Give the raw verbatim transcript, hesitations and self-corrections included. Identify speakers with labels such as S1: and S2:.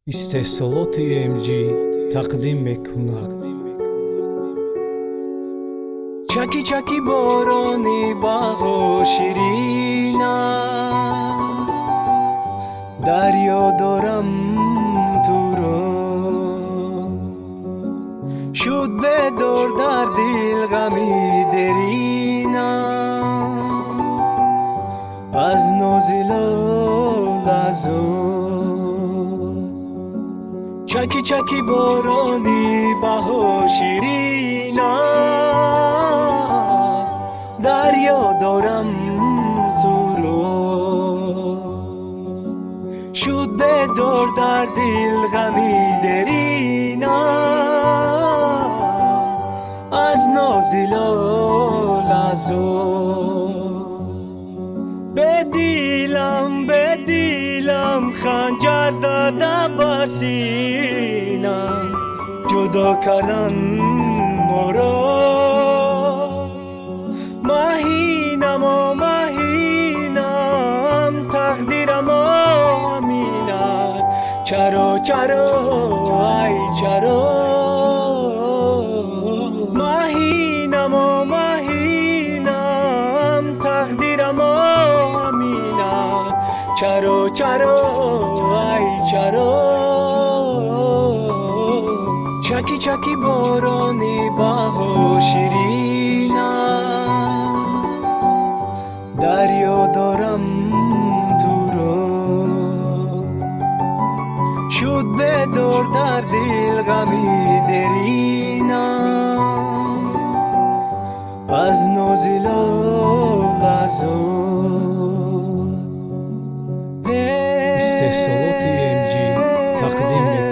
S1: استحصالات ام جی تقدیم میکند. چکی چکی بارانی بها شیرین است، دریا دارم تو رو، شد به دور در دل غمی درین است، از نازل لحظات. چکی چکی بارانی بها شیرین است، دریا دارم تو رو، شد به دور در دل غمی درین است، از نازل لحظات. به دیلم به دیلم خنجر زده بر سینم، جدا کردن ما را. مهینم و مهینم تقدیرم آمینم، چرا چرا ای چرا. مهینم و مهینم تقدیرم آمینم، چرا چرا ای چرا. چکی چکی بارانی بها شیرین است، دریا دارم تو رو، شد به دور در دل غمی درین است، از نازل لحظات. استحصالات ام جی تقدیم